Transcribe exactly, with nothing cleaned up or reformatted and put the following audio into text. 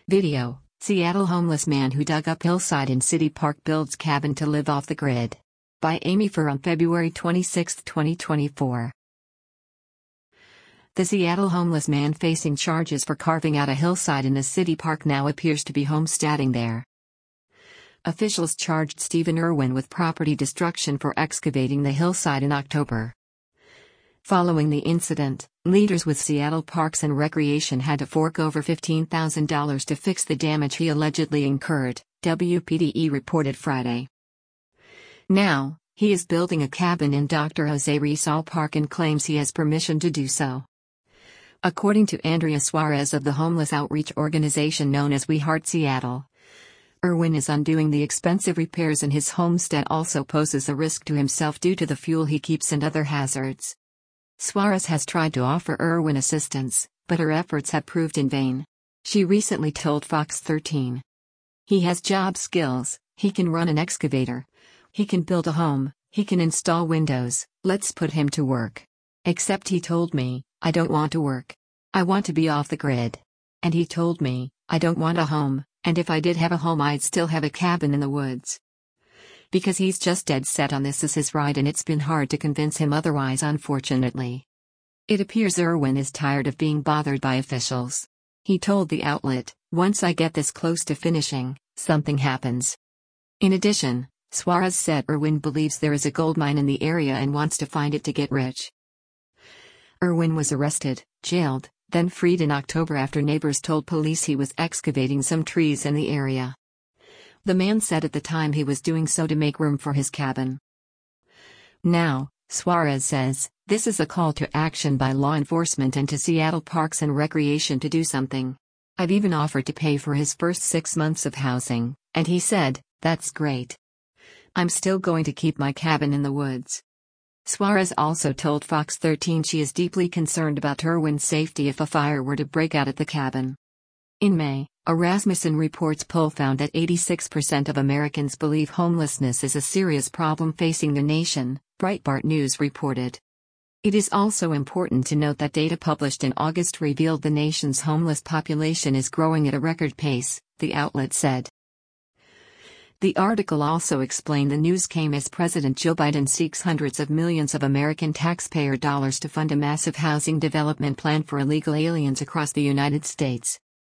Video: Seattle homeless man who dug up hillside in city park builds cabin to live off the grid. By Amy Furr on February twenty-sixth, twenty twenty-four. The Seattle homeless man facing charges for carving out a hillside in a city park now appears to be homesteading there. Officials charged Stephen Irwin with property destruction for excavating the hillside in October. Following the incident, leaders with Seattle Parks and Recreation had to fork over fifteen thousand dollars to fix the damage he allegedly incurred, W P D E reported Friday. Now, he is building a cabin in Doctor Jose Rizal Park and claims he has permission to do so. According to Andrea Suarez of the homeless outreach organization known as We Heart Seattle, Irwin is undoing the expensive repairs and his homestead also poses a risk to himself due to the fuel he keeps and other hazards. Suarez has tried to offer Irwin assistance, but her efforts have proved in vain. She recently told Fox thirteen. He has job skills, he can run an excavator. He can build a home, he can install windows, let's put him to work. Except he told me, I don't want to work. I want to be off the grid. And he told me, I don't want a home, and if I did have a home I'd still have a cabin in the woods. Because he's just dead set on this as his right and it's been hard to convince him otherwise, unfortunately. It appears Irwin is tired of being bothered by officials. He told the outlet, once I get this close to finishing, something happens. In addition, Suarez said Irwin believes there is a gold mine in the area and wants to find it to get rich. Irwin was arrested, jailed, then freed in October after neighbors told police he was excavating some trees in the area. The man said at the time he was doing so to make room for his cabin. Now, Suarez says, this is a call to action by law enforcement and to Seattle Parks and Recreation to do something. I've even offered to pay for his first six months of housing, and he said, that's great. I'm still going to keep my cabin in the woods. Suarez also told Fox thirteen she is deeply concerned about Irwin's safety if a fire were to break out at the cabin. In May, a Rasmussen Reports poll found that eighty-six percent of Americans believe homelessness is a serious problem facing the nation, Breitbart News reported. It is also important to note that data published in August revealed the nation's homeless population is growing at a record pace, the outlet said. The article also explained the news came as President Joe Biden seeks hundreds of millions of American taxpayer dollars to fund a massive housing development plan for illegal aliens across the United States.